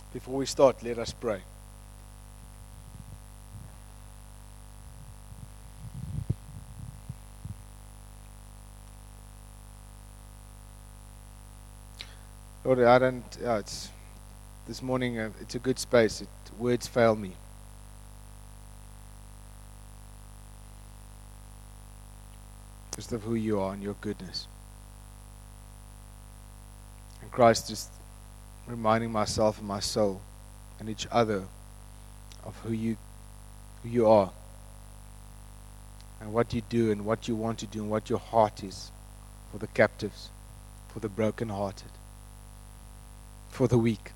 Before we start, let us pray. Lord, it's this morning, it's a good space. Words fail me. Just of who you are and your goodness. And Christ, just reminding myself and my soul and each other of who you are and what you do and what you want to do and what your heart is for the captives, for the brokenhearted, for the weak.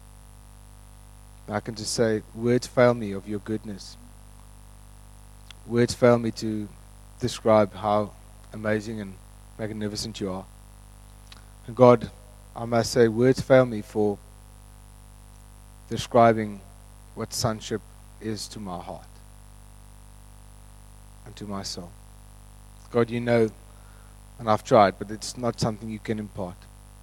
I can just say, words fail me of your goodness. Words fail me to describe how amazing and magnificent you are. And God, I must say, words fail me for describing what sonship is to my heart and to my soul. God, you know, and I've tried, but it's not something you can impart.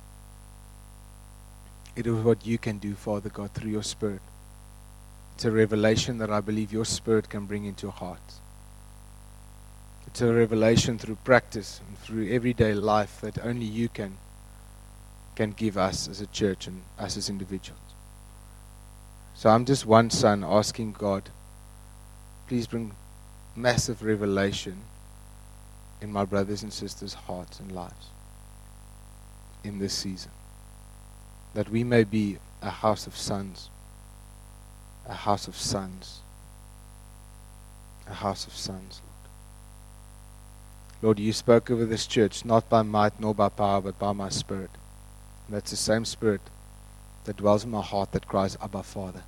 It is what you can do, Father God, through your Spirit. It's a revelation that I believe your Spirit can bring into your hearts. It's a revelation through practice and through everyday life that only you can give us as a church and us as individuals. So I'm just one son asking God, please bring massive revelation in my brothers and sisters' hearts and lives in this season. That we may be a house of sons, a house of sons, a house of sons, Lord. Lord, you spoke over this church, not by might nor by power, but by my Spirit. And that's the same Spirit that dwells in my heart that cries, Abba, Father.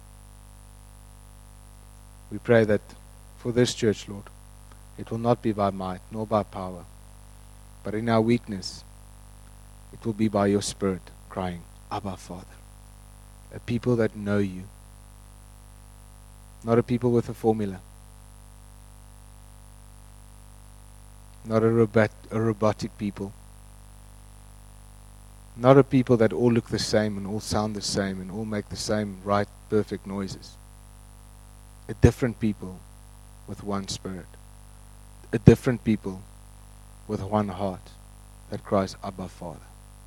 We pray that for this church, Lord, it will not be by might nor by power, but in our weakness, it will be by your Spirit crying, Abba, Father. A people that know you, not a people with a formula, not a robotic people, not a people that all look the same and all sound the same and all make the same right, perfect noises. A different people with one Spirit. A different people with one heart that cries, Abba, Father.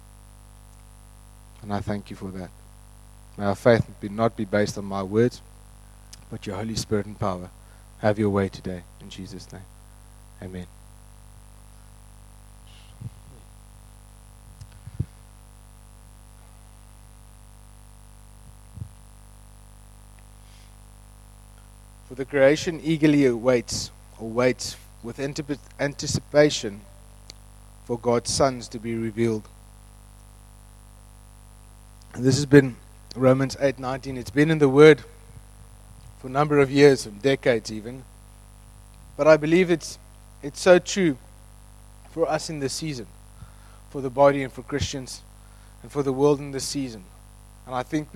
And I thank you for that. May our faith not be based on my words, but your Holy Spirit and power. Have your way today. In Jesus' name. Amen. For the creation eagerly waits with anticipation for God's sons to be revealed. And this has been Romans 8:19. It's been in the Word for a number of years, decades even. But I believe it's so true for us in this season, for the body and for Christians, and for the world in this season. And I think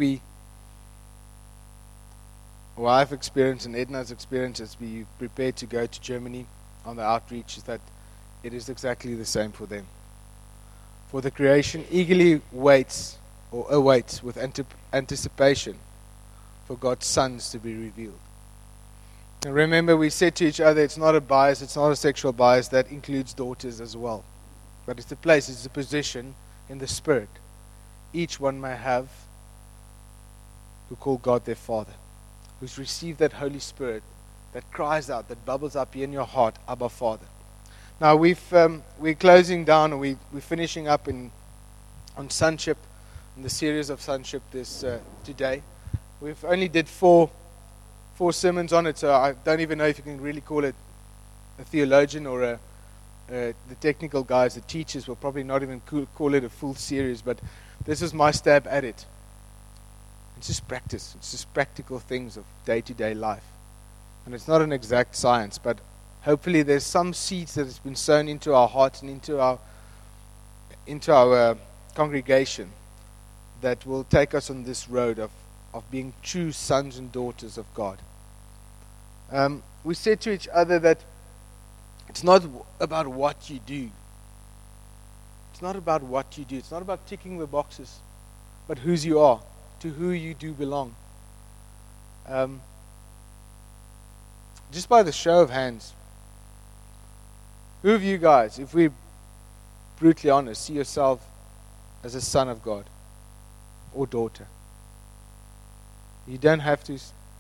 I've experienced and Edna's experienced as we prepare to go to Germany on the outreach is that it is exactly the same for them. For the creation eagerly waits or awaits with anticipation for God's sons to be revealed. And remember, we said to each other, it's not a bias, it's not a sexual bias, that includes daughters as well. But it's the place, it's the position in the Spirit each one may have who call God their Father, who's received that Holy Spirit that cries out, that bubbles up here in your heart, Abba, Father. Now we're closing down, and we're finishing up on sonship, in the series of sonship today. We've only did four sermons on it, so I don't even know if you can really call it a theologian or the technical guys, the teachers will probably not even call it a full series, but this is my stab at it. It's just practice. It's just practical things of day-to-day life. And it's not an exact science, but hopefully there's some seeds that has been sown into our hearts and into our congregation that will take us on this road of being true sons and daughters of God. We said to each other that it's not about what you do. It's not about what you do. It's not about ticking the boxes, but whose you are to who you do belong. Just by the show of hands, who of you guys, if we're brutally honest, see yourself as a son of God or daughter? You don't have to.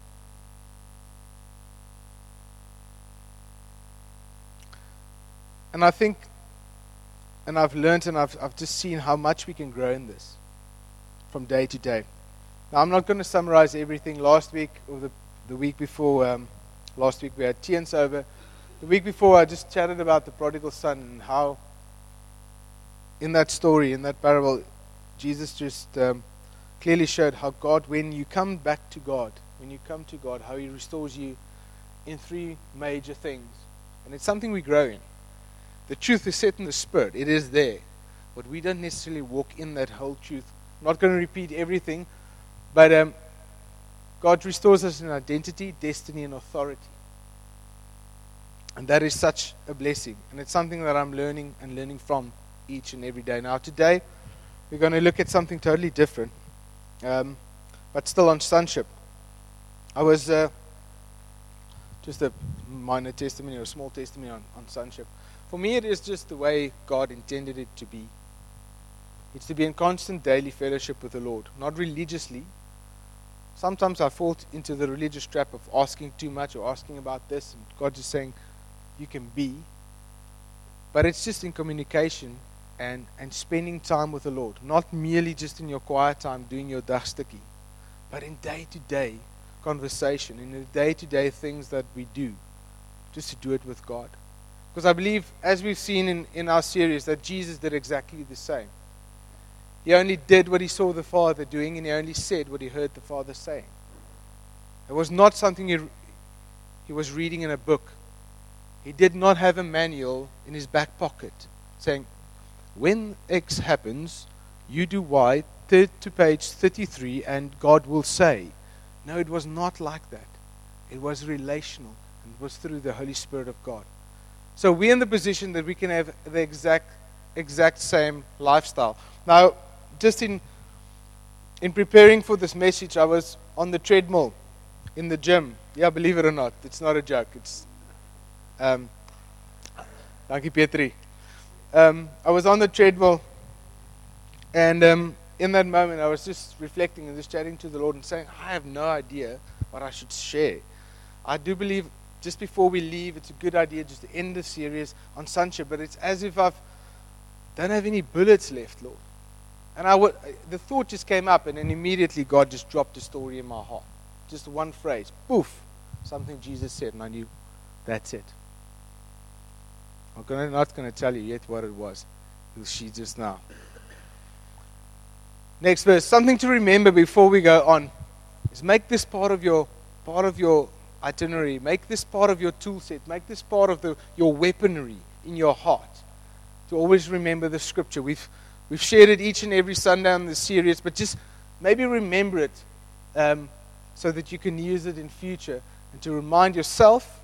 And I think, and I've learned and I've just seen how much we can grow in this from day to day. Now, I'm not going to summarize everything. Last week, or the week before, last week we had Tians over. The week before, I just chatted about the prodigal son and how in that story, in that parable, Jesus just clearly showed how God, when you come back to God, how He restores you in three major things. And it's something we grow in. The truth is set in the Spirit. It is there. But we don't necessarily walk in that whole truth. I'm not going to repeat everything, but God restores us in identity, destiny, and authority. And that is such a blessing. And it's something that I'm learning from each and every day. Now today, we're going to look at something totally different, but still on sonship. I was just a minor testimony or a small testimony on sonship. For me, it is just the way God intended it to be. It's to be in constant daily fellowship with the Lord, not religiously. Sometimes I fall into the religious trap of asking too much or asking about this, and God just saying, you can be. But it's just in communication and spending time with the Lord. Not merely just in your quiet time doing your dagstukkie, but in day-to-day conversation, in the day-to-day things that we do, just to do it with God. Because I believe, as we've seen in our series, that Jesus did exactly the same. He only did what He saw the Father doing, and He only said what He heard the Father saying. It was not something He was reading in a book. He did not have a manual in His back pocket saying, when X happens, you do Y, to page 33, and God will say. No, it was not like that. It was relational, and it was through the Holy Spirit of God. So we're in the position that we can have the exact same lifestyle. Now, just in preparing for this message, I was on the treadmill in the gym. Yeah, believe it or not, it's not a joke. It's Dankie Petri. I was on the treadmill, and in that moment, I was just reflecting and just chatting to the Lord and saying, I have no idea what I should share. I do believe just before we leave, it's a good idea just to end the series on sonship, but it's as if I don't have any bullets left, Lord. And the thought just came up, and then immediately God just dropped a story in my heart. Just one phrase, poof, something Jesus said, and I knew that's it. I'm not going to tell you yet what it was. You'll see just now. Next verse. Something to remember before we go on is make this part of your itinerary. Make this part of your tool set. Make this part of your weaponry in your heart. To always remember the Scripture. We've shared it each and every Sunday in the series, but just maybe remember it so that you can use it in future, and to remind yourself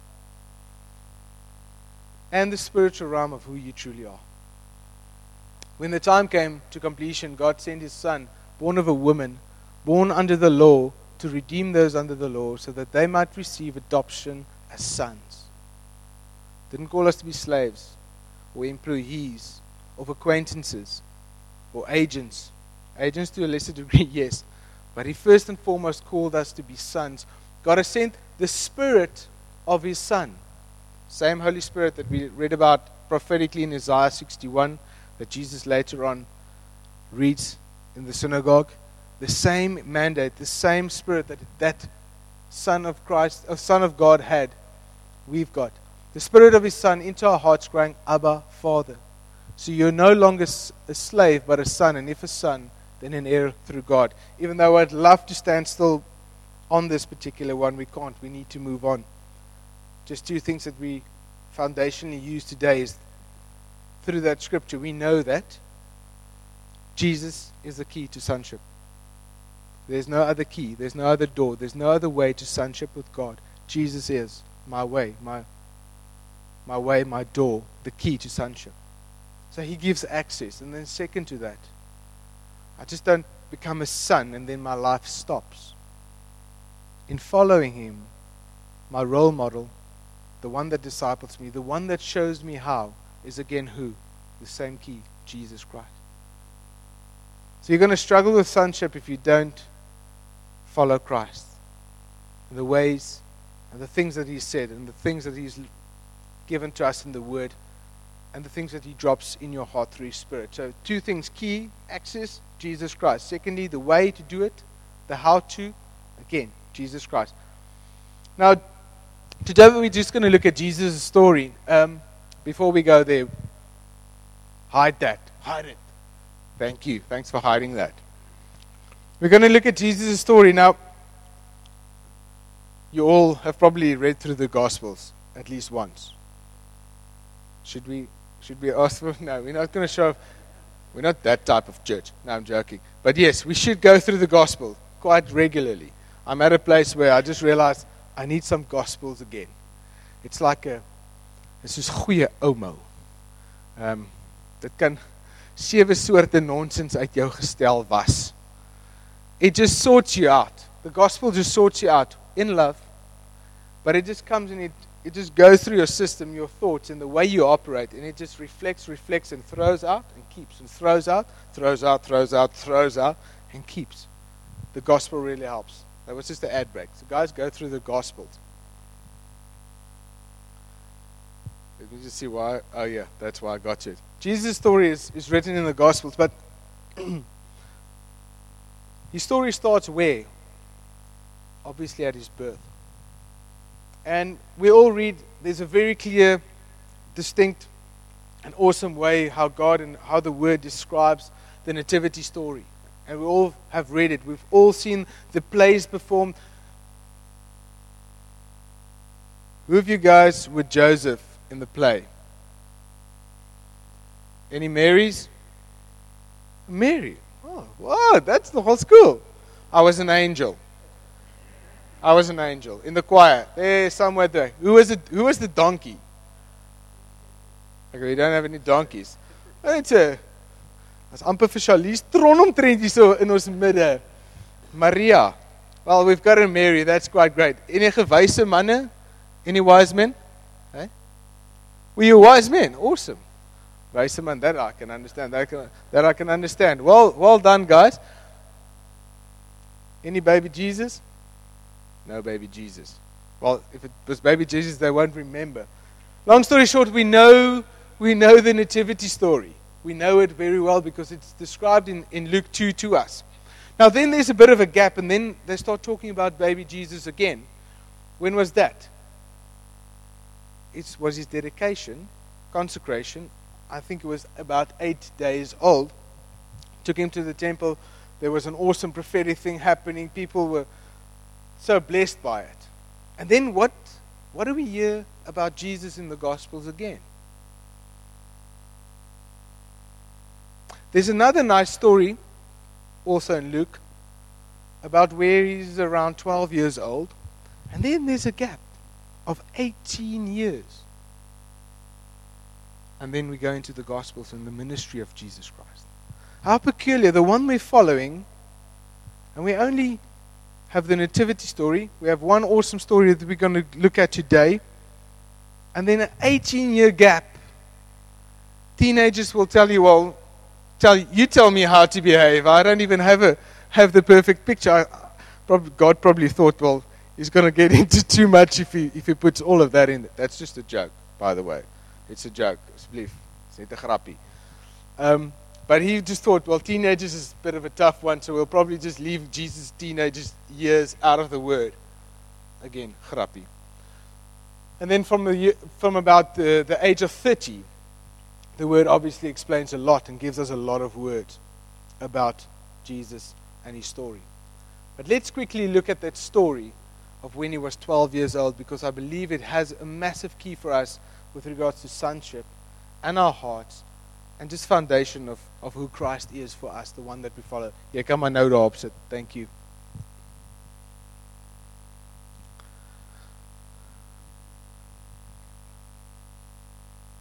and the spiritual realm of who you truly are. When the time came to completion, God sent His Son, born of a woman, born under the law, to redeem those under the law so that they might receive adoption as sons. Didn't call us to be slaves or employees of acquaintances or agents. Agents to a lesser degree, yes. But He first and foremost called us to be sons. God has sent the Spirit of His Son. Same Holy Spirit that we read about prophetically in Isaiah 61, that Jesus later on reads in the synagogue. The same mandate, the same Spirit that Son of Christ, Son of God had, we've got. The Spirit of His Son into our hearts crying, Abba, Father. So you're no longer a slave, but a son. And if a son, then an heir through God. Even though I'd love to stand still on this particular one, we can't. We need to move on. Just two things that we foundationally use today is through that Scripture. We know that Jesus is the key to sonship. There's no other key. There's no other door. There's no other way to sonship with God. Jesus is my way, my door, the key to sonship. So He gives access. And then second to that, I just don't become a son and then my life stops. In following him, my role model, the one that disciples me, the one that shows me how, is again who? The same key, Jesus Christ. So you're going to struggle with sonship if you don't follow Christ. The ways and the things that he said and the things that he's given to us in the Word and the things that he drops in your heart through his Spirit. So 2 things, key, access, Jesus Christ. Secondly, the way to do it, the how to, again, Jesus Christ. Now, today we're just going to look at Jesus' story. Before we go there, hide that. Hide it. Thank you. Thanks for hiding that. We're going to look at Jesus' story. Now, you all have probably read through the Gospels at least once. Should we ask for? No, we're not going to show. We're not that type of church. No, I'm joking. But yes, we should go through the Gospel quite regularly. I'm at a place where I just realized I need some Gospels again. It's like it's soos goeie omo. Dit kan 7 soorte nonsens uit jou gestel was. It just sorts you out. The Gospel just sorts you out in love. But it just comes and it just goes through your system, your thoughts, and the way you operate. And it just reflects, and throws out, and keeps. And throws out, and keeps. The Gospel really helps. That was just the ad break. So guys, go through the Gospels. Let me just see why. Oh yeah, that's why I got it. Jesus' story is written in the Gospels, but his story starts where? Obviously at his birth. And we all read, there's a very clear, distinct, and awesome way how God and how the Word describes the nativity story. And we all have read it. We've all seen the plays performed. Who of you guys were Joseph in the play? Any Marys? Mary. Oh, wow, that's the whole school. I was an angel. In the choir. There, somewhere there. Who was the donkey? Okay, we don't have any donkeys. It's as amper vir Charlize tron omtrent hier so in ons midde. Maria. Well, we've got a Mary. That's quite great. Enige wyse manne? Any wise men? Hey? Were you wise men? Awesome. Wyse man, that I can understand. That I can understand. Well done, guys. Any baby Jesus? No baby Jesus. Well, if it was baby Jesus, they won't remember. Long story short, we know the nativity story. We know it very well because it's described in Luke 2 to us. Now then there's a bit of a gap, and then they start talking about baby Jesus again. When was that? It was his dedication, consecration. I think it was about 8 days old. Took him to the temple. There was an awesome prophetic thing happening. People were so blessed by it. And then what do we hear about Jesus in the Gospels again? There's another nice story, also in Luke, about where he's around 12 years old. And then there's a gap of 18 years. And then we go into the Gospels and the ministry of Jesus Christ. How peculiar, the one we're following, and we only have the nativity story. We have one awesome story that we're going to look at today. And then an 18-year gap. Teenagers will tell you, tell me how to behave. I don't even have the perfect picture. God probably thought, well, he's going to get into too much if he puts all of that in. That's just a joke, by the way. It's a joke. Asseblief. It's not 'n grappie. But he just thought, well, teenagers is a bit of a tough one, so we'll probably just leave Jesus' teenagers years out of the word. Again, grappie. And then from about the age of 30, the word obviously explains a lot and gives us a lot of words about Jesus and his story. But let's quickly look at that story of when he was 12 years old, because I believe it has a massive key for us with regards to sonship and our hearts and just foundation of who Christ is for us, the one that we follow. Jy kan maar nou daarop sit. Thank you.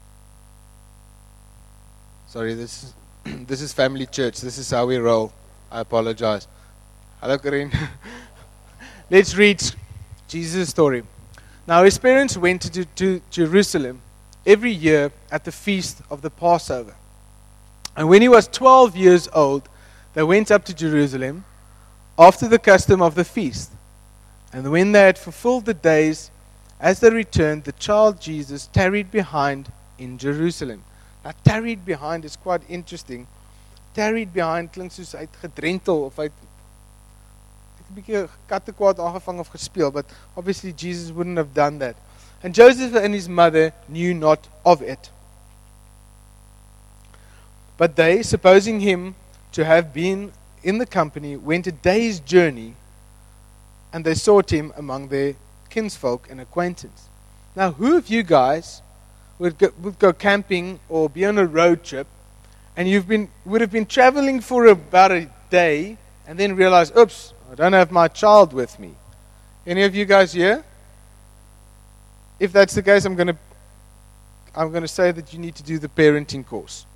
Sorry, this is family church. This is how we roll. I apologize. Hello, Corinne. Let's read Jesus' story. Now, his parents went to Jerusalem every year at the feast of the Passover. And when he was 12 years old, they went up to Jerusalem after the custom of the feast. And when they had fulfilled the days, as they returned, the child Jesus tarried behind in Jerusalem. Now, tarried behind is quite interesting. Tarried behind klink soos hy het gedrentel of hy het 'n bietjie kattekwaad aangevang of gespeel, but obviously Jesus wouldn't have done that. And Joseph and his mother knew not of it. But they, supposing him to have been in the company, went a day's journey, and they sought him among their kinsfolk and acquaintance. Now, who of you guys would go camping or be on a road trip, and would have been traveling for about a day, and then realize, oops, I don't have my child with me? Any of you guys here? If that's the case, I'm going to say that you need to do the parenting course.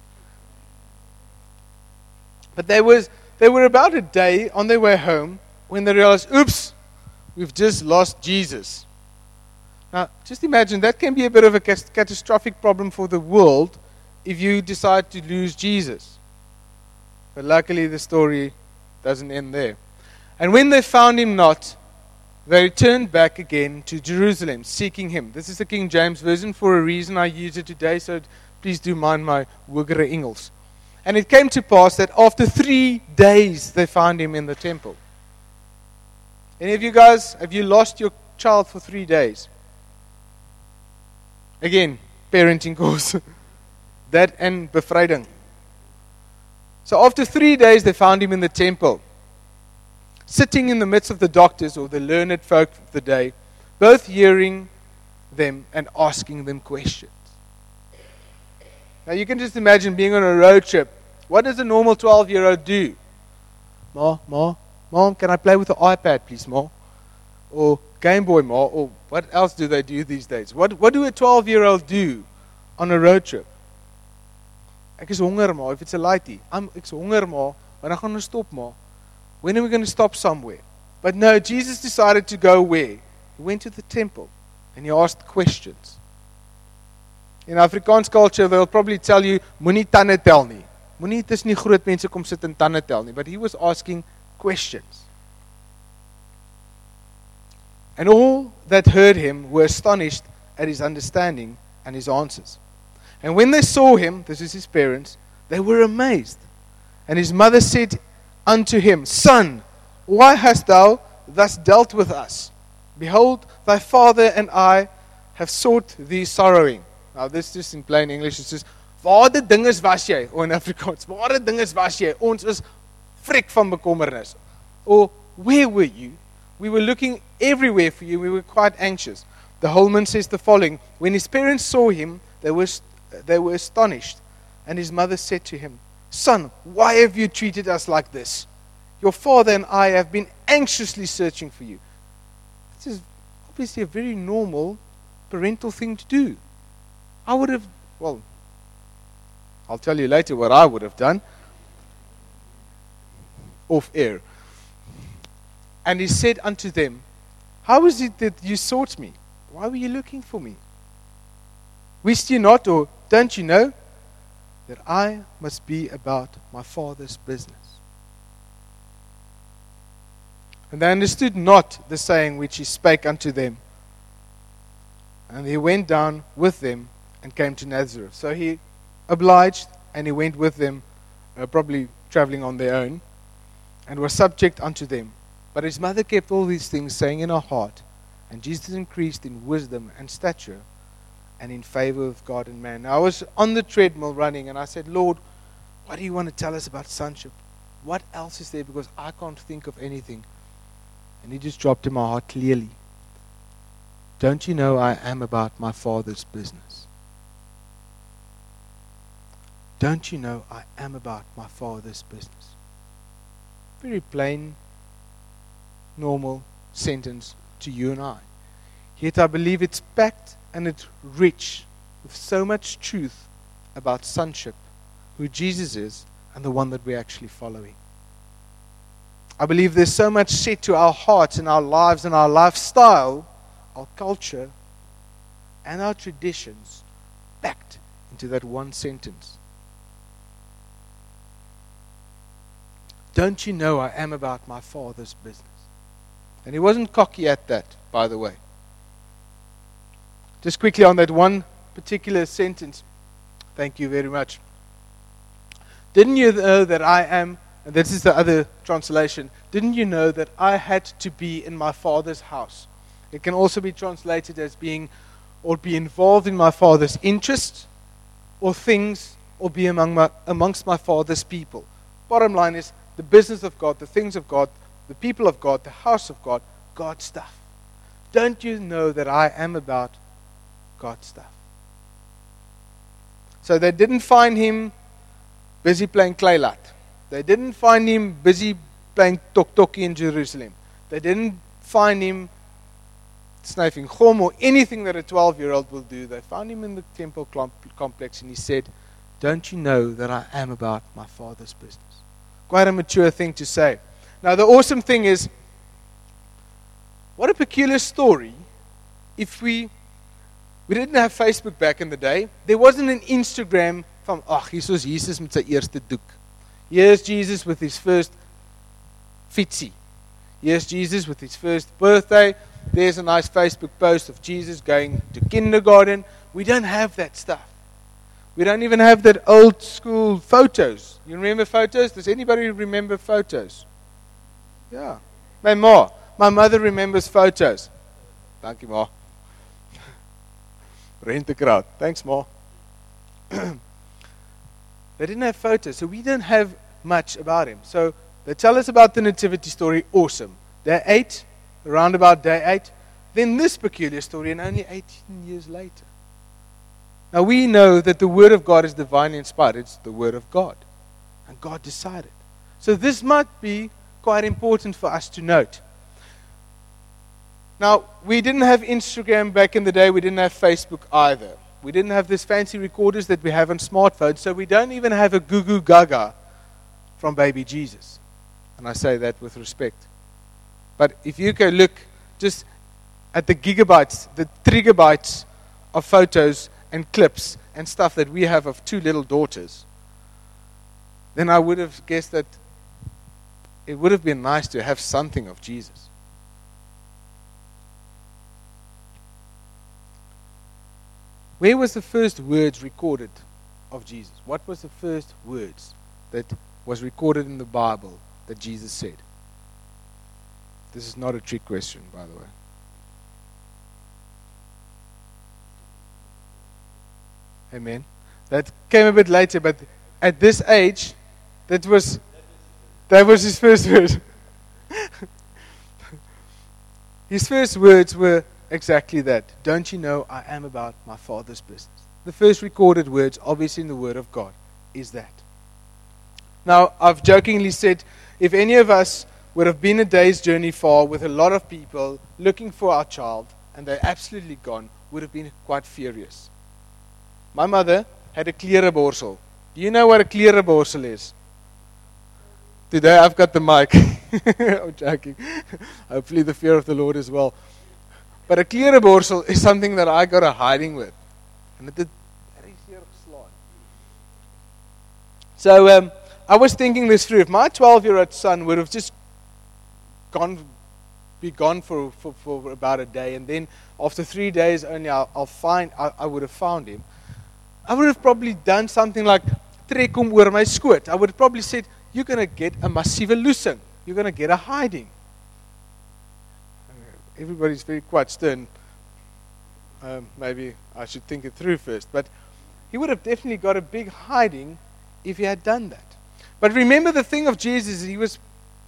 But they were about a day on their way home when they realized, oops, we've just lost Jesus. Now, just imagine that can be a bit of a catastrophic problem for the world if you decide to lose Jesus. But luckily, the story doesn't end there. And when they found him not, they returned back again to Jerusalem, seeking him. This is the King James Version. For a reason I use it today, so please do mind my Wigere Engels. And it came to pass that after 3 days, they found him in the temple. Any of you guys, have you lost your child for 3 days? Again, parenting course. That and bevryding. So after 3 days, they found him in the temple, sitting in the midst of the doctors or the learned folk of the day, both hearing them and asking them questions. Now you can just imagine being on a road trip. What does a normal 12-year-old do? Mom, can I play with the iPad, please, Mom? Or Game Boy, Mom? Or what else do they do these days? What do a 12-year-old do on a road trip? Ek is honger, Ma. If it's a lightie. Ek's honger, Ma. Wanneer gaan ons stop, Ma? When are we going to stop somewhere? But no, Jesus decided to go where? He went to the temple and he asked questions. In Afrikaans culture, they'll probably tell you, moenie tande tel nie. Moenie, het is nie groot mense kom sit en tande tel nie. But he was asking questions. And all that heard him were astonished at his understanding and his answers. And when they saw him, this is his parents, they were amazed. And his mother said unto him, Son, why hast thou thus dealt with us? Behold, thy father and I have sought thee sorrowing. Now this just in plain English, it says, waar die dinges was jy? Or in Afrikaans, waar die dinges was jy? Ons is frik van bekommernis. Or, where were you? We were looking everywhere for you. We were quite anxious. The Holman says the following, when his parents saw him, they were astonished. And his mother said to him, Son, why have you treated us like this? Your father and I have been anxiously searching for you. This is obviously a very normal parental thing to do. I would have, well, I'll tell you later what I would have done. Off air. And he said unto them, How is it that you sought me? Why were you looking for me? Wist ye not, or don't you know, that I must be about my Father's business? And they understood not the saying which he spake unto them. And he went down with them and came to Nazareth. So he obliged, and he went with them, probably traveling on their own, and was subject unto them. But his mother kept all these things, saying in her heart, and Jesus increased in wisdom and stature, and in favor of God and man. Now I was on the treadmill running, and I said, Lord, what do you want to tell us about sonship? What else is there? Because I can't think of anything. And he just dropped in my heart clearly. Don't you know I am about my Father's business? Don't you know I am about my Father's business? Very plain, normal sentence to you and I. Yet I believe it's packed and it's rich with so much truth about sonship, who Jesus is, and the one that we're actually following. I believe there's so much set to our hearts and our lives and our lifestyle, our culture, and our traditions packed into that one sentence. Don't you know I am about my Father's business? And he wasn't cocky at that, by the way. Just quickly on that one particular sentence. Thank you very much. Didn't you know that I am, and this is the other translation, didn't you know that I had to be in my Father's house? It can also be translated as being, or be involved in my Father's interests, or things, or be amongst my Father's people. Bottom line is, the business of God, the things of God, the people of God, the house of God, God's stuff. Don't you know that I am about God's stuff? So they didn't find him busy playing Kleilat. They didn't find him busy playing Tok-Tokkie in Jerusalem. They didn't find him sniffing chom or anything that a 12-year-old will do. They found him in the temple complex and he said, don't you know that I am about my Father's business? Quite a mature thing to say. Now the awesome thing is, what a peculiar story. If we didn't have Facebook back in the day, there wasn't an Instagram van, hier is Jesus met sy eerste doek. Here's Jesus with his first fietsie. Here's Jesus with his first birthday. There's a nice Facebook post of Jesus going to kindergarten. We don't have that stuff. We don't even have that old school photos. You remember photos? Does anybody remember photos? Yeah. My mother remembers photos. Thank you, Ma. Rent a crowd. Thanks, Ma. They didn't have photos, so we don't have much about him. So they tell us about the nativity story, awesome. Day 8, around about day 8. Then this peculiar story, and only 18 years later. Now we know that the Word of God is divinely inspired. It's the Word of God. And God decided. So this might be quite important for us to note. Now, we didn't have Instagram back in the day. We didn't have Facebook either. We didn't have these fancy recorders that we have on smartphones. So we don't even have a Goo Goo Gaga from baby Jesus. And I say that with respect. But if you can look just at the gigabytes, the trigabytes of photos and clips and stuff that we have of 2 little daughters, then I would have guessed that it would have been nice to have something of Jesus. Where was the first words recorded of Jesus? What was the first words that was recorded in the Bible that Jesus said? This is not a trick question, by the way. Amen. That came a bit later, but at this age, that was his first word. His first words were exactly that. Don't you know I am about my Father's business? The first recorded words, obviously in the Word of God, is that. Now, I've jokingly said, if any of us would have been a day's journey far with a lot of people looking for our child, and they're absolutely gone, would have been quite furious. My mother had a klerenborsel. Do you know what a klerenborsel is? Today I've got the mic. I'm joking. Hopefully the fear of the Lord as well. But a klerenborsel is something that I got a hiding with. And it did very seer geslaan. So I was thinking this through. If my 12-year-old son would have just be gone for about a day, and then after 3 days only I would have found him, I would have probably done something like trek hom oor my skoot. I would have probably said, you're going to get a massive loosing. You're going to get a hiding. Everybody's very quite stern. Maybe I should think it through first. But he would have definitely got a big hiding if he had done that. But remember the thing of Jesus, he was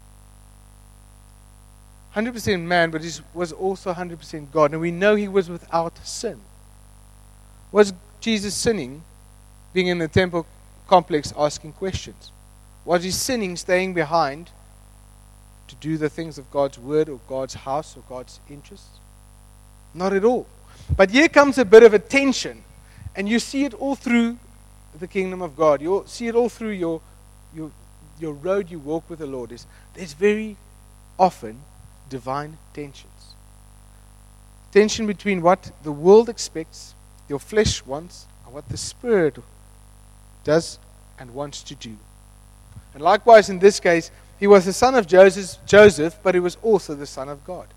100% man, but he was also 100% God. And we know he was without sin. Was Jesus sinning, being in the temple complex asking questions? Was he sinning, staying behind to do the things of God's word or God's house or God's interests? Not at all. But here comes a bit of a tension, and you see it all through the kingdom of God. You see it all through your road you walk with the Lord is there's very often divine tensions. Tension between what the world expects, your flesh wants, and what the Spirit does and wants to do. And likewise in this case, he was the son of Joseph, but he was also the son of God.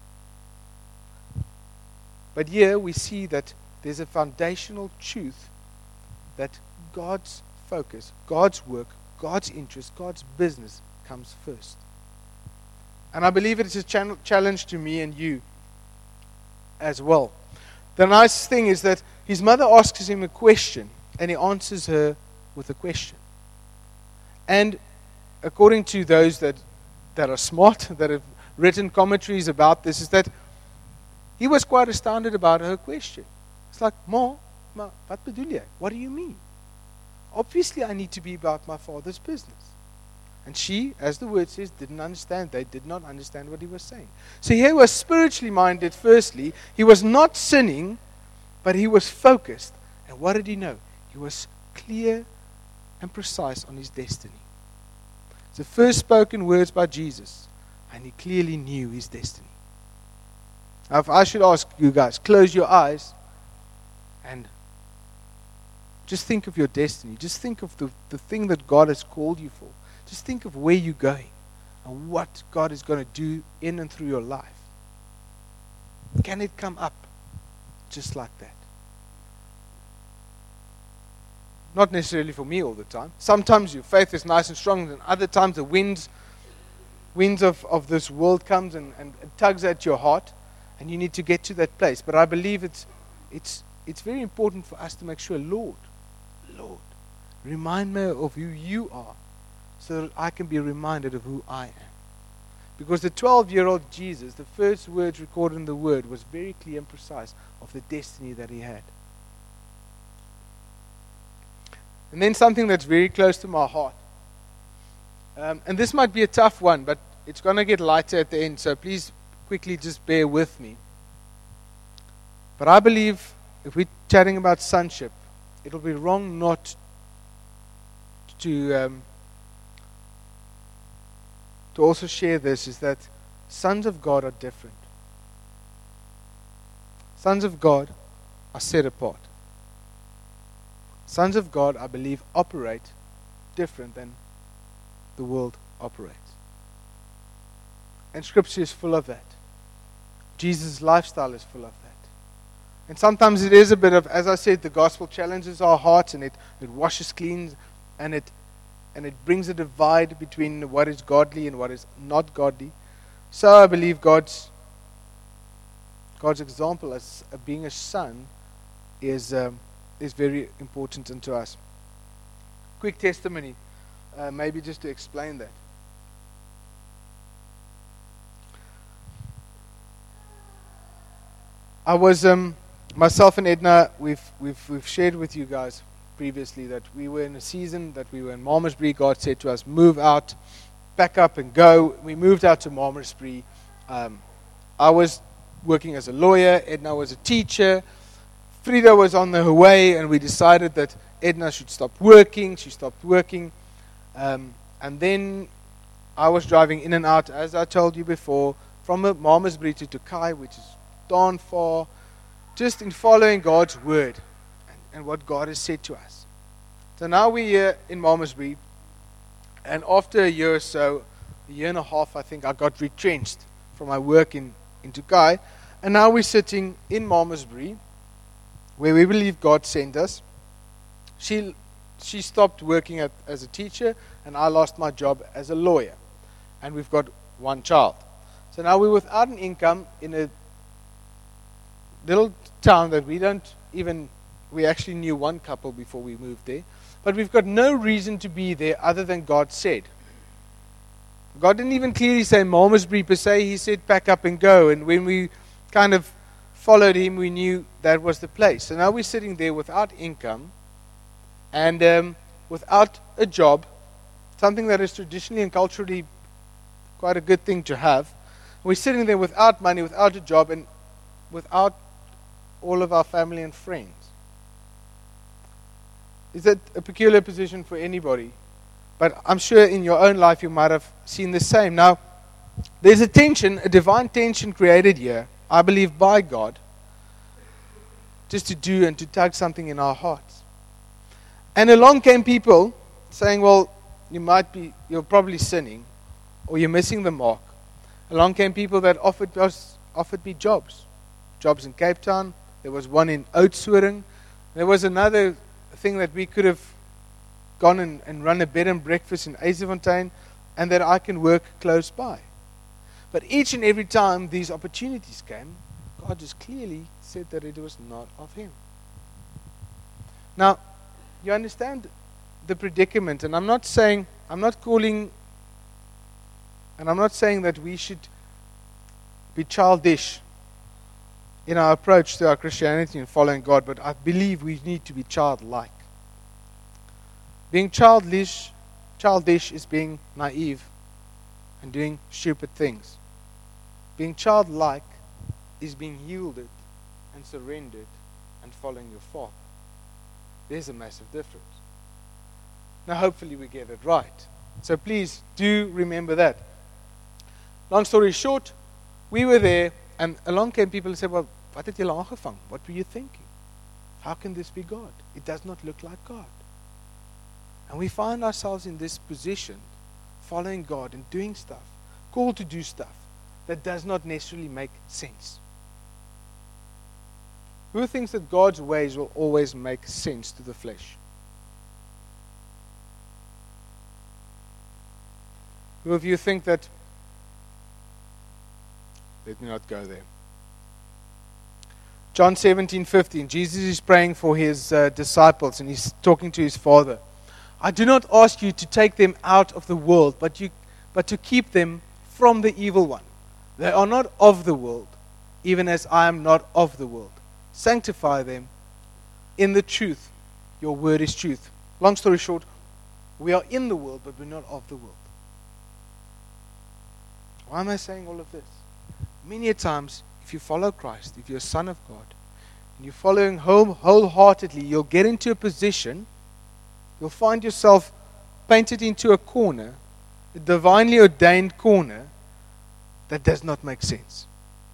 But here we see that there's a foundational truth that God's focus, God's work, God's interest, God's business comes first. And I believe it is a challenge to me and you as well. The nice thing is that his mother asks him a question, and he answers her with a question. And according to those that are smart, that have written commentaries about this, is that he was quite astounded about her question. It's like, Ma, wat bedoel jy? What do you mean? Obviously, I need to be about my father's business. And she, as the word says, didn't understand. They did not understand what he was saying. So he was spiritually minded, firstly. He was not sinning, but he was focused. And what did he know? He was clear and precise on his destiny. It's the first spoken words by Jesus, and he clearly knew his destiny. Now, if I should ask you guys, close your eyes and just think of your destiny. Just think of the thing that God has called you for. Just think of where you're going and what God is going to do in and through your life. Can it come up just like that? Not necessarily for me all the time. Sometimes your faith is nice and strong, and other times the winds of this world comes and tugs at your heart, and you need to get to that place. But I believe it's very important for us to make sure, Lord, remind me of who you are, so that I can be reminded of who I am. Because the 12-year-old Jesus, the first words recorded in the Word, was very clear and precise of the destiny that he had. And then something that's very close to my heart. And this might be a tough one, but it's going to get lighter at the end, so please quickly just bear with me. But I believe if we're chatting about sonship, it'll be wrong not to also share this, is that sons of God are different. Sons of God are set apart. Sons of God, I believe, operate different than the world operates. And Scripture is full of that. Jesus' lifestyle is full of that. And sometimes it is a bit of, as I said, the gospel challenges our hearts, and it washes clean, and it brings a divide between what is godly and what is not godly. So I believe God's example as being a son is very important unto us. Quick testimony, maybe just to explain that. I was myself and Edna. We've shared with you guys previously that we were in a season that we were in Malmesbury. God said to us, "Move out, pack up, and go." We moved out to Malmesbury. I was working as a lawyer. Edna was a teacher. Frida was on her way, and we decided that Edna should stop working. She stopped working. And then I was driving in and out, as I told you before, from Malmesbury to Tokai, which is darn far, just in following God's word and what God has said to us. So now we're here in Malmesbury, and after a year or so, a year and a half, I think, I got retrenched from my work in Tokai, and now we're sitting in Malmesbury, where we believe God sent us. She stopped working as a teacher, and I lost my job as a lawyer. And we've got one child. So now we're without an income in a little town that we actually knew one couple before we moved there. But we've got no reason to be there other than God said. God didn't even clearly say Malmesbury per se. He said pack up and go. And when we kind of followed him, we knew that was the place. So now we're sitting there without income and without a job, something that is traditionally and culturally quite a good thing to have. We're sitting there without money, without a job, and without all of our family and friends. Is that a peculiar position for anybody? But I'm sure in your own life you might have seen the same. Now, there's a tension, a divine tension created here, I believe by God, just to do and to tug something in our hearts. And along came people saying, well, you're probably sinning, or you're missing the mark. Along came people that offered me jobs in Cape Town. There was one in Oudtshoorn. There was another thing that we could have gone and run a bed and breakfast in Eisenfontein, and that I can work close by. But each and every time these opportunities came, God just clearly said that it was not of Him. Now, you understand the predicament, and I'm not saying that we should be childish in our approach to our Christianity and following God, but I believe we need to be childlike. Being childish is being naive and doing stupid things. Being childlike is being yielded and surrendered and following your Father. There's a massive difference. Now, hopefully we get it right. So please do remember that. Long story short, we were there, and along came people and said, well, wat het julle aangevang? What were you thinking? How can this be God? It does not look like God. And we find ourselves in this position, following God and doing stuff, called to do stuff that does not necessarily make sense. Who thinks that God's ways will always make sense to the flesh? Who of you think that? Let me not go there. John 17:15. Jesus is praying for his disciples, and he's talking to his Father. I do not ask you to take them out of the world, but to keep them from the evil one. They are not of the world, even as I am not of the world. Sanctify them in the truth. Your word is truth. Long story short, we are in the world, but we're not of the world. Why am I saying all of this? Many a times, if you follow Christ, if you're a son of God, and you're following wholeheartedly, you'll get into a position, you'll find yourself painted into a corner, a divinely ordained corner, that does not make sense.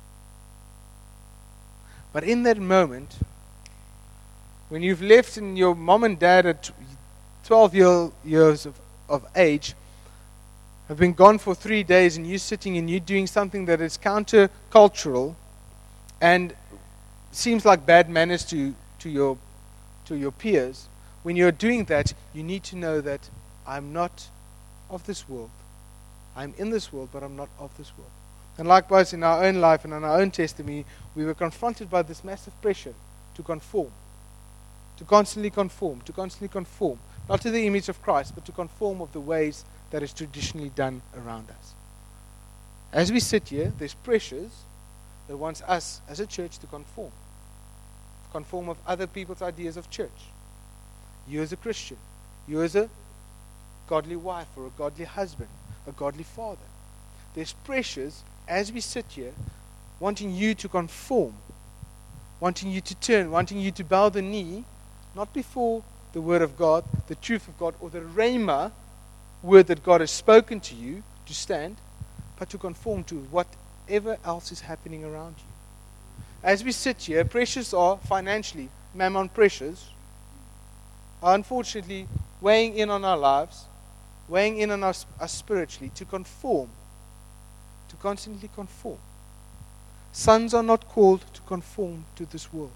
But in that moment, when you've left and your mom and dad at 12 years of age have been gone for 3 days, and you're sitting and you're doing something that is counter-cultural and seems like bad manners to your peers, when you're doing that, you need to know that I'm not of this world. I'm in this world, but I'm not of this world. And likewise, in our own life and in our own testimony, we were confronted by this massive pressure to conform, to constantly conform, not to the image of Christ, but to conform of the ways that is traditionally done around us. As we sit here, there's pressures that wants us as a church to conform of other people's ideas of church. You as a Christian, you as a godly wife or a godly husband, a godly father. There's pressures as we sit here wanting you to conform, wanting you to turn, wanting you to bow the knee, not before the word of God, the truth of God, or the rhema word that God has spoken to you to stand, but to conform to whatever else is happening around you. As we sit here, pressures are financially, mammon pressures, are unfortunately weighing in on our lives, weighing in on us spiritually, to conform, to constantly conform. Sons are not called to conform to this world.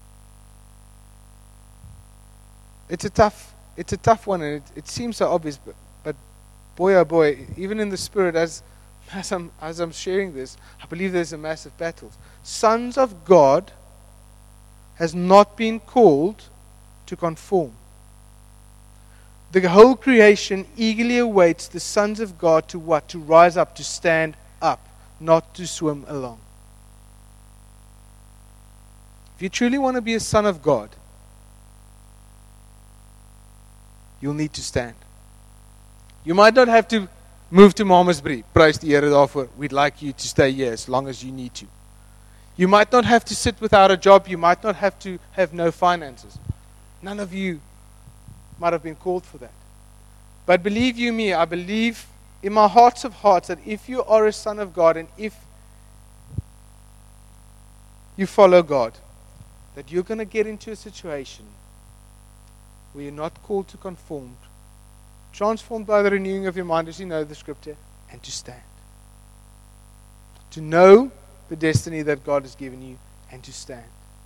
It's a tough one, and it seems so obvious, but boy oh boy, even in the spirit, as I'm sharing this, I believe there's a massive battle. Sons of God has not been called to conform. The whole creation eagerly awaits the sons of God to what? To rise up, to stand up, not to swim along. If you truly want to be a son of God, you'll need to stand. You might not have to move to Malmesbury. Praise die Here daarvoor. We'd like you to stay here as long as you need to. You might not have to sit without a job. You might not have to have no finances. None of you might have been called for that. But believe you me, I believe in my heart of hearts that if you are a son of God and if you follow God, that you're going to get into a situation where you're not called to conform, transformed by the renewing of your mind as you know the scripture, and to stand. To know the destiny that God has given you and to stand.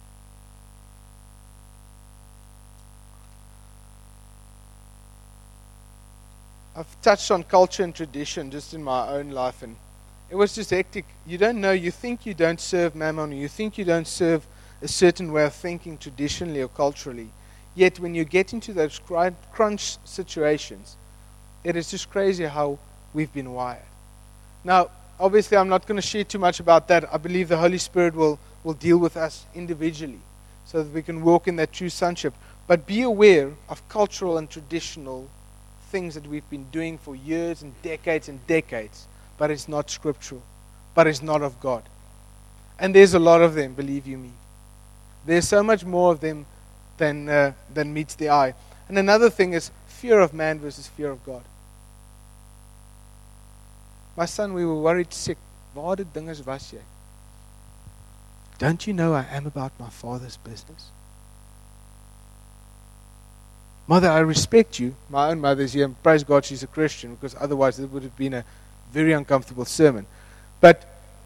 I've touched on culture and tradition just in my own life, and it was just hectic. You don't know, you think you don't serve mammon, you think you don't serve a certain way of thinking traditionally or culturally. Yet when you get into those crunch situations, it is just crazy how we've been wired. Now, obviously I'm not going to share too much about that. I believe the Holy Spirit will deal with us individually so that we can walk in that true sonship. But be aware of cultural and traditional things that we've been doing for years and decades, but it's not scriptural, but it's not of God. And there's a lot of them, believe you me. There's so much more of them than meets the eye. And another thing is fear of man versus fear of God. My son, we were worried sick. Waar die dinges was jy? Don't you know I am about my Father's business? Mother, I respect you. My own mother's here, and praise God she's a Christian, because otherwise it would have been a very uncomfortable sermon. But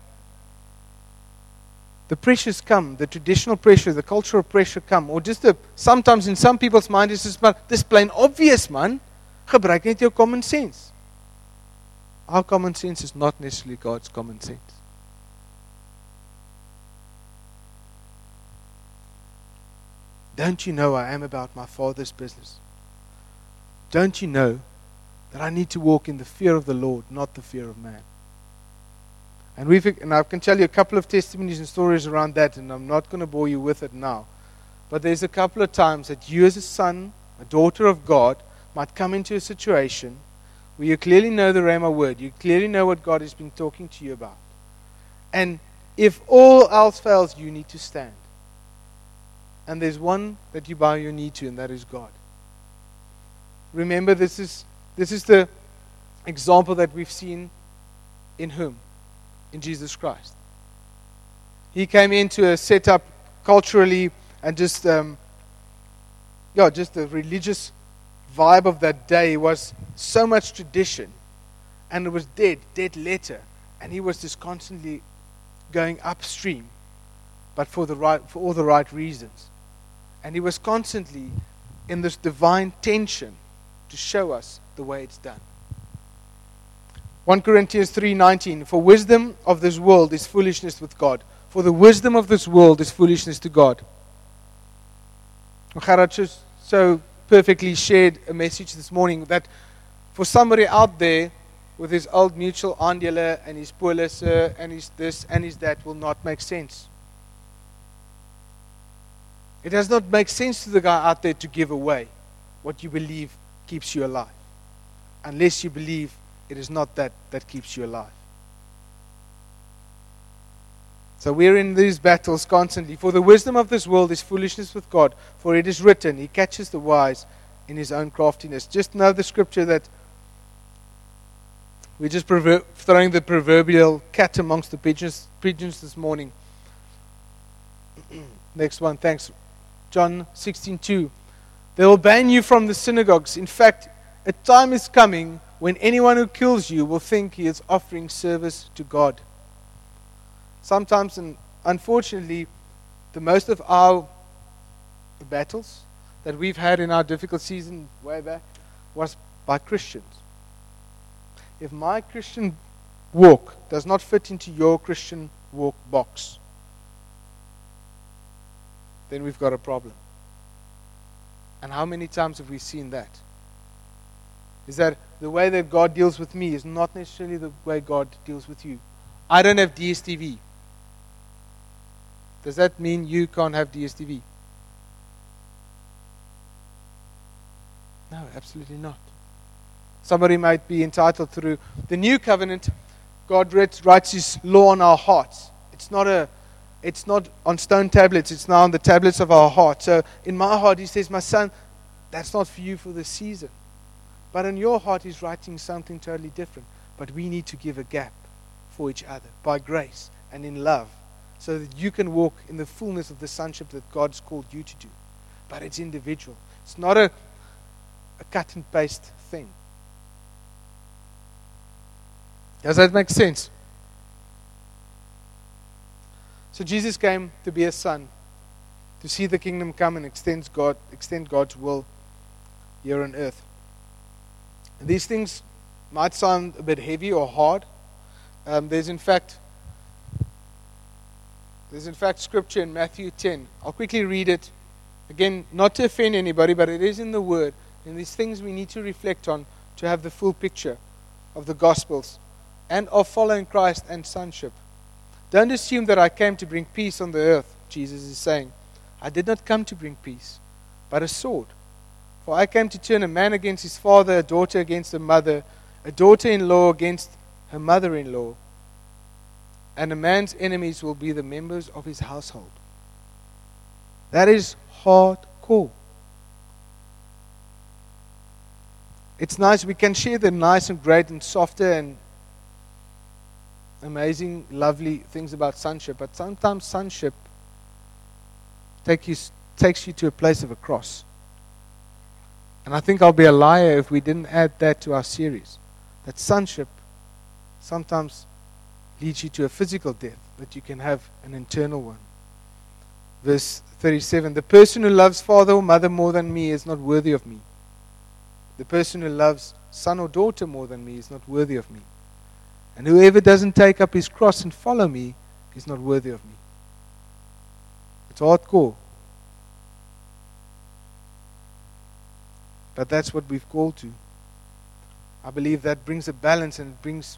the pressures come, the traditional pressure, the cultural pressure come, or just sometimes in some people's mind it's just, this plain obvious, man. Gebruik net jou common sense. Our common sense is not necessarily God's common sense. Don't you know I am about my Father's business? Don't you know that I need to walk in the fear of the Lord, not the fear of man? And I can tell you a couple of testimonies and stories around that, and I'm not going to bore you with it now. But there's a couple of times that you as a son, a daughter of God, might come into a situation where you clearly know the Rhema word, you clearly know what God has been talking to you about. And if all else fails, you need to stand. And there's one that you bow your knee to, and that is God. Remember, this is the example that we've seen in whom? In Jesus Christ. He came into a setup culturally and just the religious vibe of that day was so much tradition, and it was dead letter, and he was just constantly going upstream, but for all the right reasons. And he was constantly in this divine tension to show us the way it's done. 1 Corinthians 3:19, for wisdom of this world is foolishness with God. For the wisdom of this world is foolishness to God. Gerard just so perfectly shared a message this morning that for somebody out there with his old mutual aandele and his policy and his this and his that will not make sense. It does not make sense to the guy out there to give away what you believe keeps you alive, unless you believe it is not that keeps you alive. So we're in these battles constantly. For the wisdom of this world is foolishness with God, for it is written, He catches the wise in His own craftiness. Just know the scripture that we're just throwing the proverbial cat amongst the pigeons this morning. Next one, thanks. John 16:2. They will ban you from the synagogues. In fact, a time is coming when anyone who kills you will think he is offering service to God. Sometimes, and unfortunately, the most of our battles that we've had in our difficult season way back was by Christians. If my Christian walk does not fit into your Christian walk box, then we've got a problem. And how many times have we seen that? Is that the way that God deals with me is not necessarily the way God deals with you. I don't have DSTV. Does that mean you can't have DSTV? No, absolutely not. Somebody might be entitled through the new covenant. God writes His law on our hearts. It's not on stone tablets. It's now on the tablets of our heart. So in my heart, He says, my son, that's not for you for this season. But in your heart, He's writing something totally different. But we need to give a gap for each other by grace and in love, so that you can walk in the fullness of the sonship that God's called you to do. But it's individual. It's not a cut and paste thing. Does that make sense? So Jesus came to be a son, to see the kingdom come and extend God's will here on earth. And these things might sound a bit heavy or hard. There's in fact scripture in Matthew 10. I'll quickly read it. Again, not to offend anybody, but it is in the Word. And these things we need to reflect on to have the full picture of the Gospels and of following Christ and sonship. Don't assume that I came to bring peace on the earth, Jesus is saying. I did not come to bring peace, but a sword. For I came to turn a man against his father, a daughter against her mother, a daughter-in-law against her mother-in-law. And a man's enemies will be the members of his household. That is hardcore. It's nice, we can share the nice and great and softer and amazing, lovely things about sonship, but sometimes sonship takes you to a place of a cross. And I think I'll be a liar if we didn't add that to our series. That sonship sometimes leads you to a physical death, but you can have an internal one. Verse 37, the person who loves father or mother more than me is not worthy of me. The person who loves son or daughter more than me is not worthy of me. And whoever doesn't take up his cross and follow me is not worthy of me. It's hardcore. But that's what we've called to. I believe that brings a balance and it brings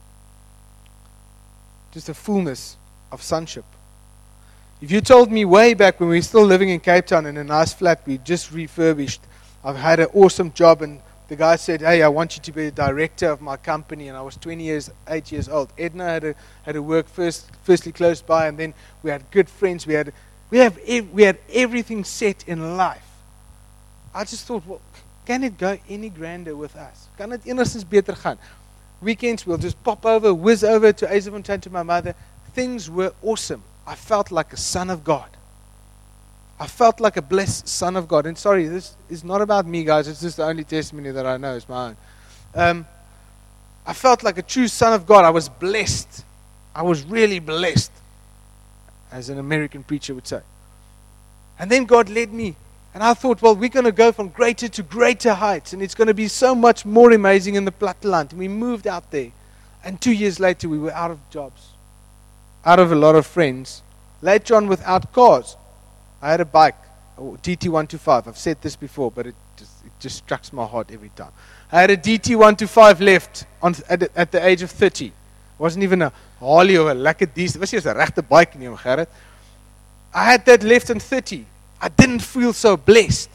just a fullness of sonship. If you told me way back when we were still living in Cape Town in a nice flat we just refurbished, I've had an awesome job and the guy said, hey, I want you to be the director of my company, and I was 8 years old. Edna had to work firstly close by, and then we had good friends. We had everything set in life. I just thought, well, can it go any grander with us? Kan het enigstens beter gaan? Weekends we'll just pop over, whiz over to Eisenfontein to my mother. Things were awesome. I felt like a son of God. I felt like a blessed son of God. And sorry, this is not about me, guys. It's just the only testimony that I know is my own. I felt like a true son of God. I was blessed. I was really blessed, as an American preacher would say. And then God led me. And I thought, well, we're going to go from greater to greater heights. And it's going to be so much more amazing in the Platteland. And we moved out there. And 2 years later, we were out of jobs. Out of a lot of friends. Later on, without cars. I had a bike, a DT125. I've said this before, but it just strikes my heart every time. I had a DT125 left at the age of 30. It wasn't even a Harley or a lekker diesel. It was just a regte bike nie, Gerrit. I had that left in 30. I didn't feel so blessed.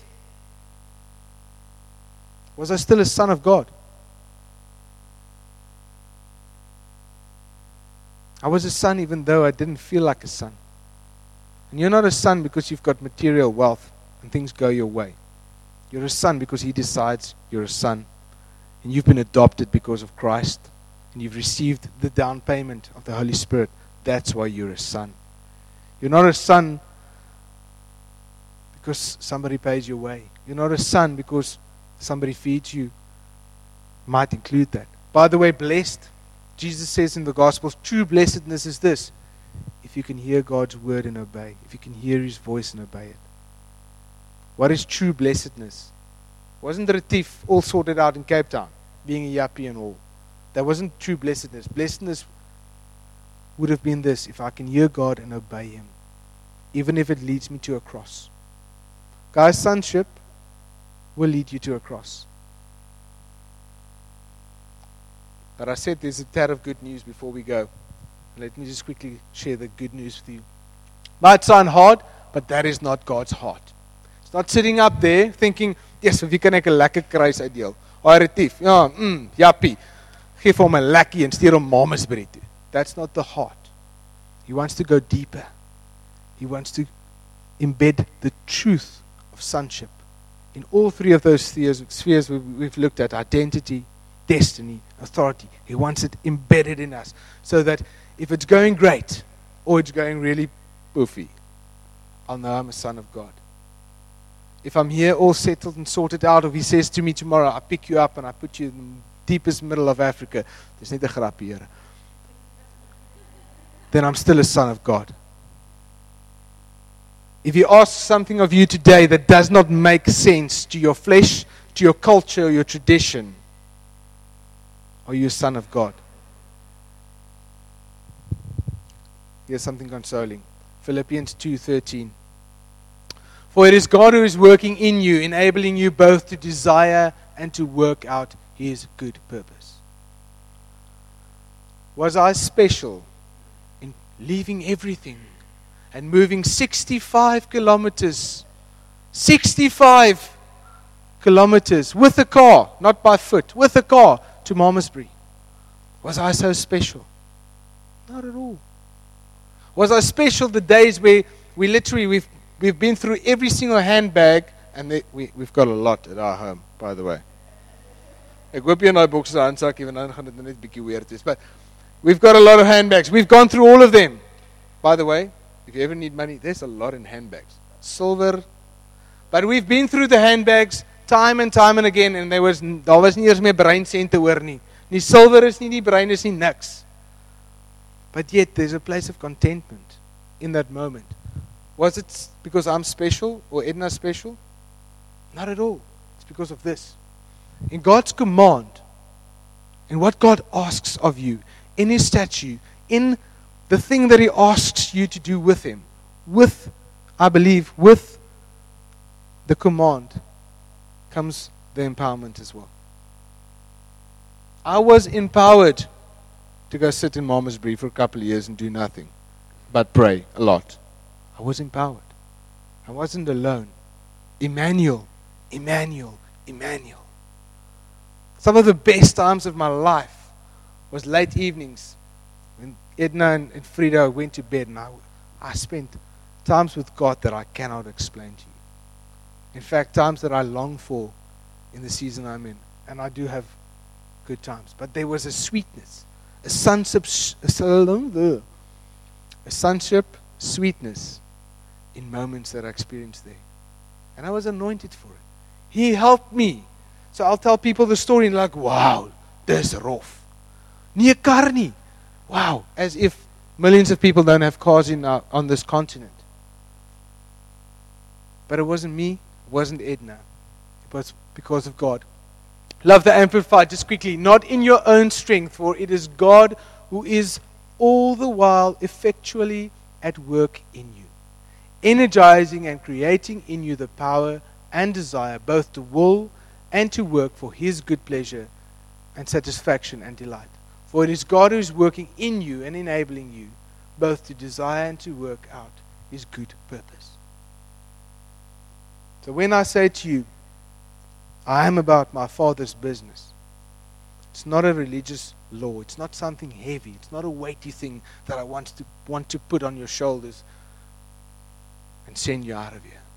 Was I still a son of God? I was a son even though I didn't feel like a son. And you're not a son because you've got material wealth and things go your way. You're a son because He decides you're a son. And you've been adopted because of Christ. And you've received the down payment of the Holy Spirit. That's why you're a son. You're not a son because somebody pays your way. You're not a son because somebody feeds you. Might include that. By the way, blessed, Jesus says in the Gospels, true blessedness is this. If you can hear God's word and obey. If you can hear His voice and obey it. What is true blessedness? Wasn't Retief all sorted out in Cape Town, being a yuppie and all? That wasn't true blessedness. Blessedness would have been this: if I can hear God and obey Him, even if it leads me to a cross. Guys, sonship will lead you to a cross. But I said there's a tad of good news before we go. Let me just quickly share the good news with you. Might sound hard, but that is not God's heart. It's not sitting up there thinking, yes, wie kan ek 'n lekker kruis uitdeel? Retief, ja, jappie. Geef hom 'n lekkie en stuur hom Mamasbury toe. That's not the heart. He wants to go deeper. He wants to embed the truth of sonship In all three of those spheres we've looked at, identity, destiny, authority, He wants it embedded in us. So that if it's going great or it's going really poofy, I'll know I'm a son of God. If I'm here all settled and sorted out, if He says to me tomorrow, I pick you up and I put you in the deepest middle of Africa, dis net 'n grappie, Here, then I'm still a son of God. If He asks something of you today that does not make sense to your flesh, to your culture, your tradition, are you a son of God? Here's something consoling. Philippians 2:13. For it is God who is working in you, enabling you both to desire and to work out His good purpose. Was I special in leaving everything and moving 65 kilometers, 65 kilometers with a car, not by foot, with a car to Malmesbury? Was I so special? Not at all. Was I special the days where we've been through every single handbag, and we've got a lot at our home, by the way. Ek hoop jy in daai boks se handsak ewe nou gaan dit net bietjie weird is, but we've got a lot of handbags. We've gone through all of them. By the way, if you ever need money, there's a lot in handbags. Silver. But we've been through the handbags time and time and again, and daar was nie eers meer breinsente oor nie. Nie silver is nie, die brein is nie, niks. But yet there's a place of contentment in that moment. Was it because I'm special or Edna's special? Not at all. It's because of this. In God's command, in what God asks of you, in His statue, in the thing that He asks you to do with Him, I believe, with the command comes the empowerment as well. I was empowered to go sit in Malmesbury for a couple of years and do nothing but pray a lot. I was empowered. I wasn't alone. Emmanuel, Emmanuel, Emmanuel. Some of the best times of my life was late evenings when Edna and Frida went to bed, and I spent times with God that I cannot explain to you. In fact, times that I long for in the season I'm in. And I do have good times. But there was a sweetness, a sonship sweetness in moments that I experienced there. And I was anointed for it. He helped me. So I'll tell people the story and like, wow, dis rof. Nie kar nie. Wow, as if millions of people don't have cars on this continent. But it wasn't me, it wasn't Edna. It was because of God. Love the Amplified, just quickly. Not in your own strength, for it is God who is all the while effectually at work in you, energizing and creating in you the power and desire both to will and to work for His good pleasure and satisfaction and delight. For it is God who is working in you and enabling you both to desire and to work out His good purpose. So when I say to you, I am about my Father's business, it's not a religious law. It's not something heavy. It's not a weighty thing that I want to put on your shoulders and send you out of here.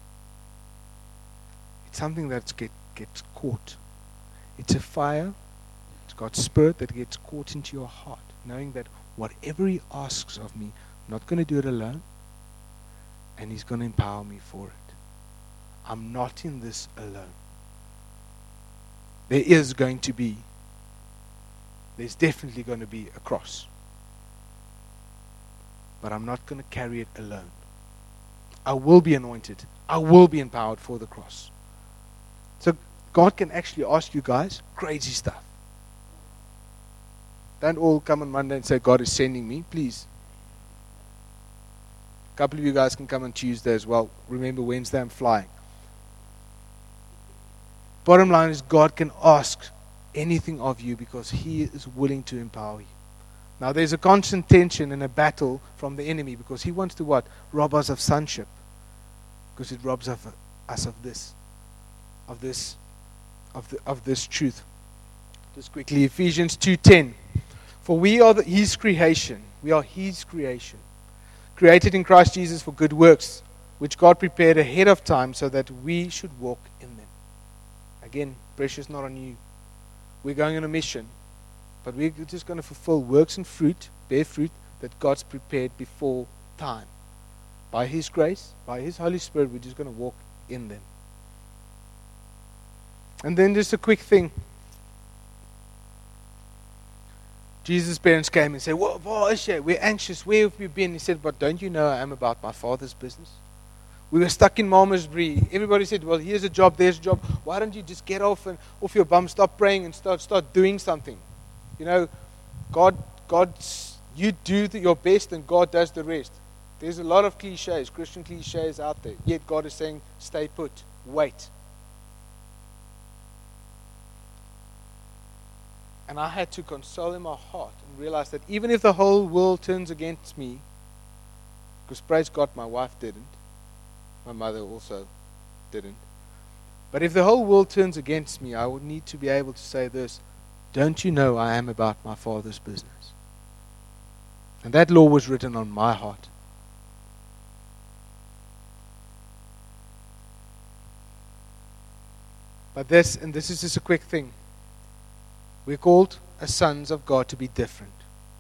It's something that gets caught. It's a fire. It's God's Spirit that gets caught into your heart, knowing that whatever He asks of me, I'm not going to do it alone, and He's going to empower me for it. I'm not in this alone. There's definitely going to be a cross. But I'm not going to carry it alone. I will be anointed. I will be empowered for the cross. So God can actually ask you guys crazy stuff. Don't all come on Monday and say, God is sending me, please. A couple of you guys can come on Tuesday as well. Remember, Wednesday I'm flying. Bottom line is God can ask anything of you because He is willing to empower you. Now there's a constant tension and a battle from the enemy because he wants to what? Rob us of sonship. Because it robs us of this truth. Just quickly, Ephesians 2:10. For we are His creation. We are His creation. Created in Christ Jesus for good works, which God prepared ahead of time so that we should walk in them. Again, pressure's not on you. We're going on a mission, but we're just going to fulfill works and fruit, bear fruit, that God's prepared before time. By His grace, by His Holy Spirit, we're just going to walk in them. And then just a quick thing. Jesus' parents came and said, "What, Ishe, we're anxious. Where have you been?" He said, "But don't you know I am about my Father's business?" We were stuck in Malmesbury. Everybody said, "Well, here's a job, there's a job. Why don't you just get off your bum, stop praying, and start doing something?" You know, you do your best, and God does the rest. There's a lot of cliches, Christian cliches out there. Yet God is saying, "Stay put, wait." And I had to console in my heart and realize that even if the whole world turns against me, because praise God, my wife didn't. My mother also didn't. But if the whole world turns against me, I would need to be able to say this: "Don't you know I am about my Father's business?" And that law was written on my heart. But this is just a quick thing. We're called as sons of God to be different.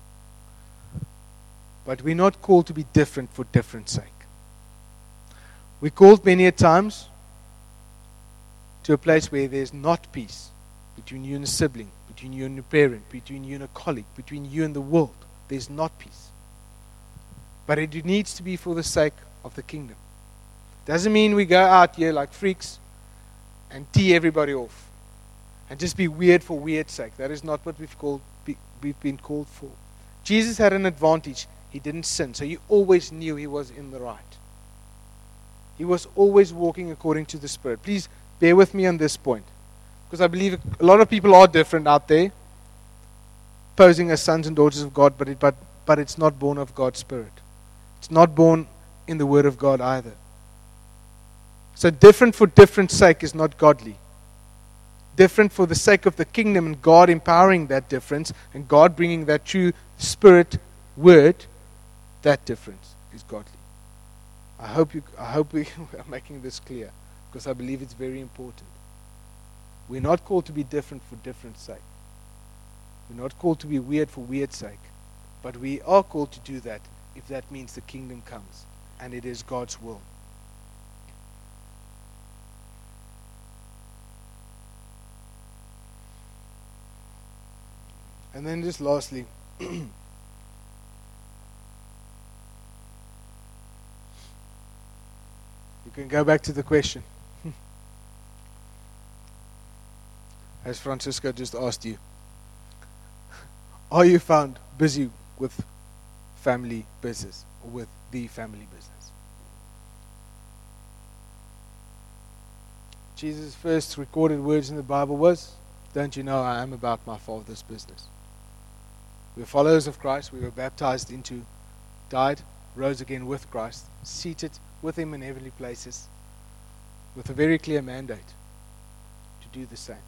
But we're not called to be different for different sake. We're called many a times to a place where there's not peace between you and a sibling, between you and your parent, between you and a colleague, between you and the world. There's not peace. But it needs to be for the sake of the kingdom. Doesn't mean we go out here like freaks and tee everybody off and just be weird for weird's sake. That is not what we've been called for. Jesus had an advantage. He didn't sin, so he always knew he was in the right. He was always walking according to the Spirit. Please bear with me on this point, because I believe a lot of people are different out there, posing as sons and daughters of God, but it's not born of God's Spirit. It's not born in the Word of God either. So different for different sake is not godly. Different for the sake of the kingdom and God empowering that difference and God bringing that true Spirit word, that difference is godly. I hope we are making this clear, because I believe it's very important. We're not called to be different for different sake. We're not called to be weird for weird's sake. But we are called to do that if that means the kingdom comes and it is God's will. And then just lastly, you can go back to the question. As Francisco just asked you, are you found busy with family business or with the family business? Jesus' first recorded words in the Bible was, "Don't you know I am about my Father's business?" We're followers of Christ. We were baptized into, died, rose again with Christ, seated with Him in heavenly places, with a very clear mandate to do the same.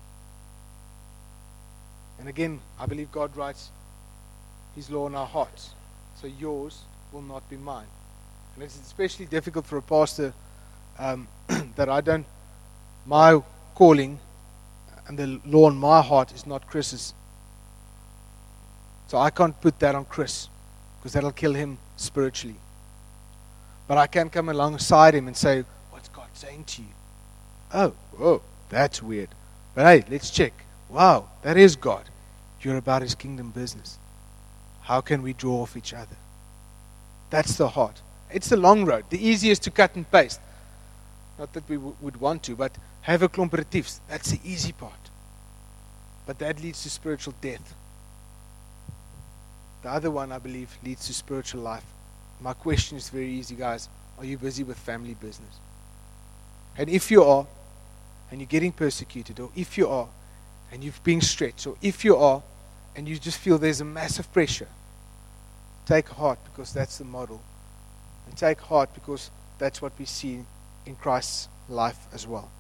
And again, I believe God writes His law in our hearts, so yours will not be mine. And it's especially difficult for a pastor that my calling and the law in my heart is not Chris's. So I can't put that on Chris, because that'll kill him spiritually. But I can come alongside him and say, "What's God saying to you?" Oh, that's weird. But hey, let's check. Wow, that is God. You're about His kingdom business. How can we draw off each other? That's the heart. It's the long road. The easiest to cut and paste. Not that we would want to, but have a klomperatiefs. That's the easy part. But that leads to spiritual death. The other one, I believe, leads to spiritual life. My question is very easy, guys. Are you busy with family business? And if you are, and you're getting persecuted, or if you are, and you're being stretched, or if you are, and you just feel there's a massive pressure, take heart, because that's the model. And take heart, because that's what we see in Christ's life as well.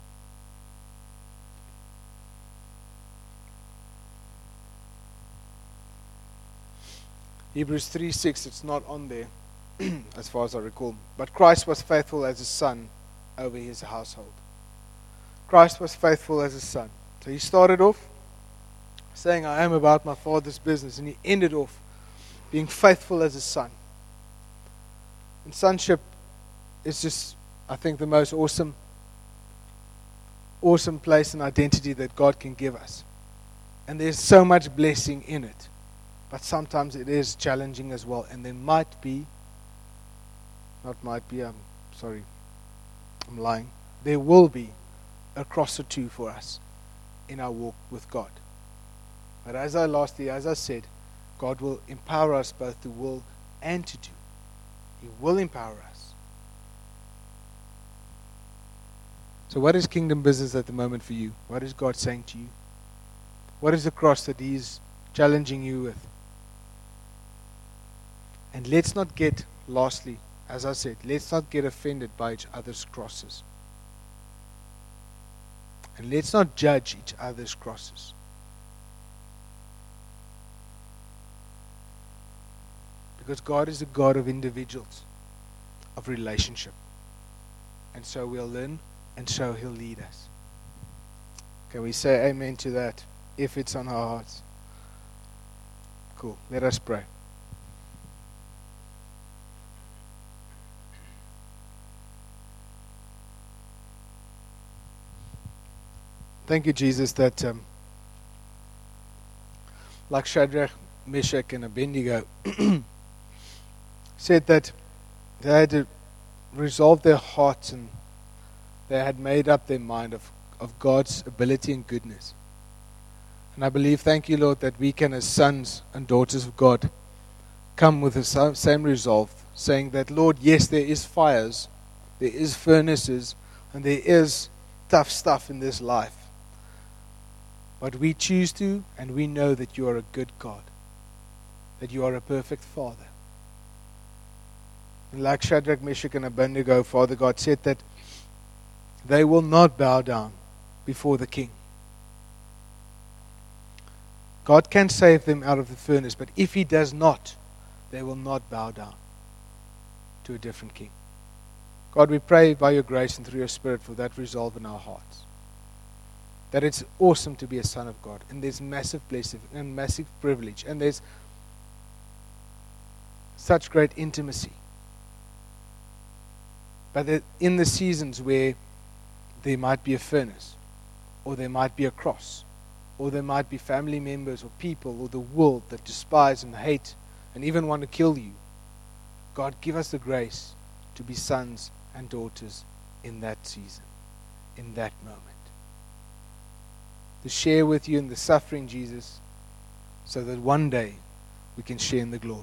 Hebrews 3:6, it's not on there as far as I recall. But Christ was faithful as a son over his household. Christ was faithful as a son. So he started off saying, I am about my Father's business. And he ended off being faithful as a son. And sonship is just, I think, the most awesome place and identity that God can give us. And there's so much blessing in it. But sometimes it is challenging as well. And there might be, I'm lying. There will be a cross or two for us in our walk with God. But as I said, God will empower us both to will and to do. He will empower us. So what is kingdom business at the moment for you? What is God saying to you? What is the cross that He is challenging you with? And let's not get, lastly, as I said, let's not get offended by each other's crosses. And let's not judge each other's crosses. Because God is a God of individuals, of relationship. And so we'll learn, and so He'll lead us. Can we say amen to that, if it's on our hearts? Cool. Let us pray. Thank you, Jesus, that like Shadrach, Meshach, and Abednego said that they had to resolve their hearts and they had made up their mind of God's ability and goodness. And I believe, thank you, Lord, that we can, as sons and daughters of God, come with the same resolve, saying that, Lord, yes, there is fires, there is furnaces, and there is tough stuff in this life. But we choose to, and we know that you are a good God, that you are a perfect Father. And like Shadrach, Meshach, and Abednego, Father God said that they will not bow down before the King. God can save them out of the furnace, but if He does not, they will not bow down to a different king. God, we pray by your grace and through your Spirit for that resolve in our hearts. That it's awesome to be a son of God, and there's massive blessing and massive privilege, and there's such great intimacy. But that in the seasons where there might be a furnace, or there might be a cross, or there might be family members or people or the world that despise and hate and even want to kill you, God, give us the grace to be sons and daughters in that season, in that moment. To share with you in the suffering, Jesus, so that one day we can share in the glory.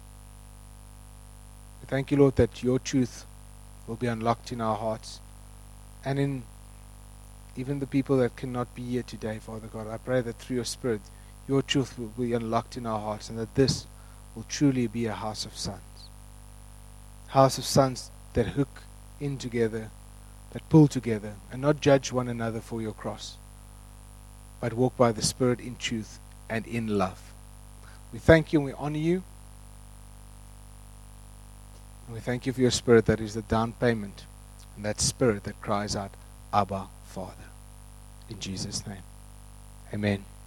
We thank you, Lord, that your truth will be unlocked in our hearts and in even the people that cannot be here today, Father God. I pray that through your Spirit, your truth will be unlocked in our hearts, and that this will truly be a house of sons. House of sons that hook in together, that pull together, and not judge one another for your cross, but walk by the Spirit in truth and in love. We thank you and we honor you. And we thank you for your Spirit that is the down payment, and that Spirit that cries out, Abba, Father. In Jesus' name. Amen.